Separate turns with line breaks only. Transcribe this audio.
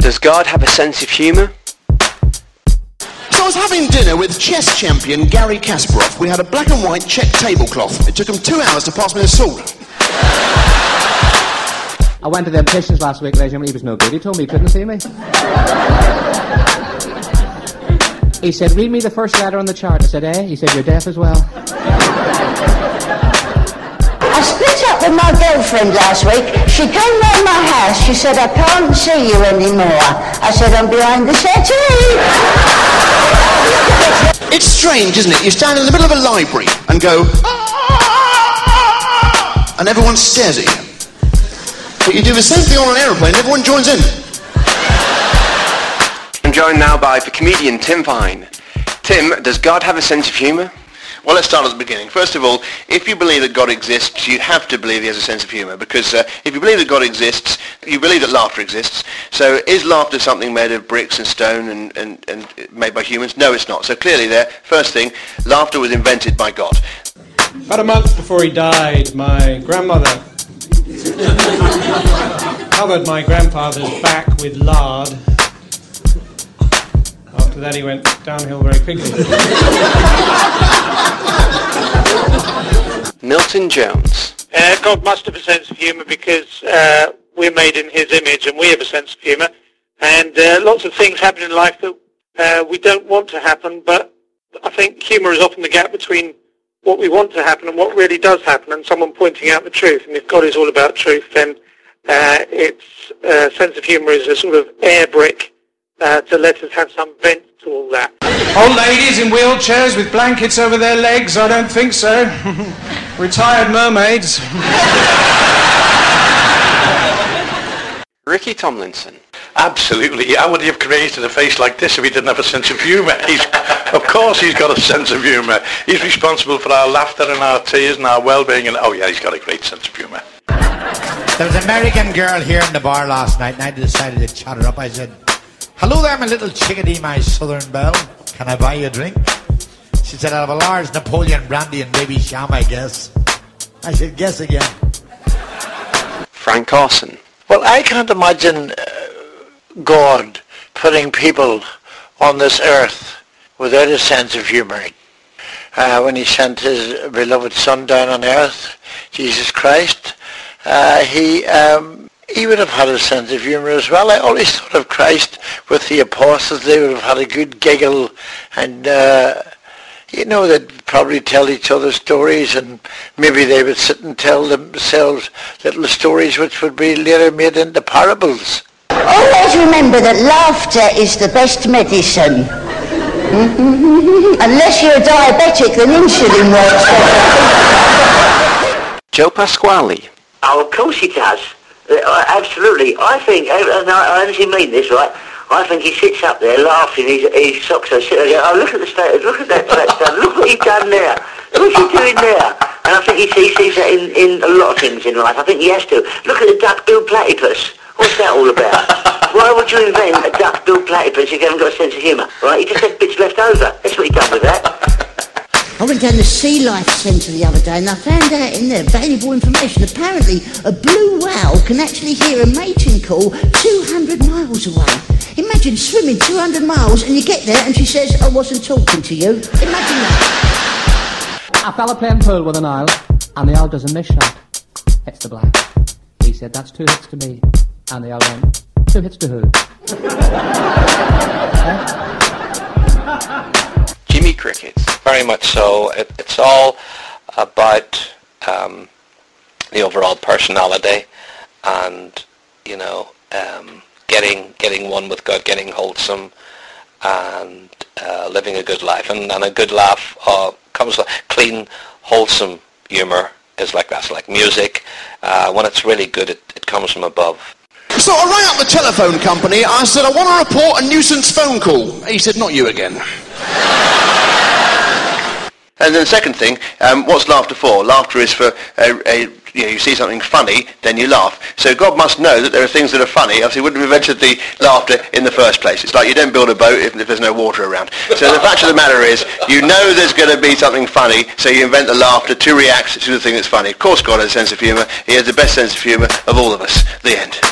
Does God have a sense of humour?
So I was having dinner with chess champion Garry Kasparov. We had a black and white check tablecloth. It took him 2 hours to pass me the salt.
I went to the opticians last week, ladies and gentlemen. He was no good. He told me he couldn't see me. He said, read me the first letter on the chart. I said, A. He said, you're deaf as well.
I split up with my girlfriend last week. She came round my house. She said, I can't see you anymore. I said, I'm behind the settee.
It's strange, isn't it? You stand in the middle of a library and go, and everyone stares at you. But you do the same thing on an aeroplane, everyone joins in.
I'm joined now by the comedian Tim Vine. Tim, does God have a sense of humour?
Well, let's start at the beginning. First of all, if you believe that God exists, you have to believe he has a sense of humour, because if you believe that God exists, you believe that laughter exists. So is laughter something made of bricks and stone and made by humans? No, it's not. So clearly there, first thing, laughter was invented by God.
About a month before he died, my grandmother covered my grandfather's back with lard. After that he went downhill very quickly.
Milton Jones.
God must have a sense of humour because we're made in his image and we have a sense of humour. And lots of things happen in life that we don't want to happen, but I think humour is often the gap between what we want to happen and what really does happen, and someone pointing out the truth. And if God is all about truth, then its sense of humour is a sort of air brick to let us have some vent to all that.
Old ladies in wheelchairs with blankets over their legs? I don't think so. Retired mermaids.
Ricky Tomlinson.
Absolutely. How would he have created a face like this if he didn't have a sense of humour? Of course he's got a sense of humour. He's responsible for our laughter and our tears and our well-being. And oh yeah, he's got a great sense of humour.
There was an American girl here in the bar last night and I decided to chat her up. I said, hello there, my little chickadee, my southern belle. Can I buy you a drink? She said, I'll have a large Napoleon brandy and baby sham, I guess. I said, guess again.
Frank Carson.
Well, I can't imagine God putting people on this earth without a sense of humour. When he sent his beloved son down on earth, Jesus Christ, he would have had a sense of humour as well. I always thought of Christ with the apostles. They would have had a good giggle and, they'd probably tell each other stories, and maybe they would sit and tell themselves little stories which would be later made into parables.
Always remember that laughter is the best medicine. Unless you're a diabetic, then insulin works.
Joe Pasquale.
Oh, of course he does. Absolutely. I think, and I honestly mean this, right? I think he sits up there laughing, his socks are sitting there, oh, look at the status, look at that touchdown, look what he's done there, what's he doing there? And I think he sees that in a lot of things in life. I think he has to. Look at the duck-billed platypus. What's that all about? Why would you invent a duck-billed platypus if you haven't got a sense of humour? Right? He just had bits left over. That's what he done with that.
I went down the Sea Life Centre the other day and I found out in there valuable information. Apparently, a blue whale can actually hear a mating call 200 miles away. Imagine swimming 200 miles and you get there and she says, I wasn't talking to you. Imagine that.
A fella playing pool with an owl, and the owl does a miss shot. Hits the black. He said, that's 2 hits to me. And the owl went, 2 hits to who?
Jimmy Cricket.
Very much so. It's all about the overall personality and, getting one with God, getting wholesome and living a good life. And a good laugh comes with clean, wholesome humour is like that. It's like music. When it's really good, it comes from above.
So I rang up the telephone company. I said, I want to report a nuisance phone call. He said, not you again.
And then the second thing, what's laughter for? Laughter is for, you see something funny, then you laugh. So God must know that there are things that are funny, else he wouldn't have invented the laughter in the first place. It's like you don't build a boat if there's no water around. So the fact of the matter is, you know there's going to be something funny, so you invent the laughter to react to the thing that's funny. Of course God has a sense of humour. He has the best sense of humour of all of us. The end.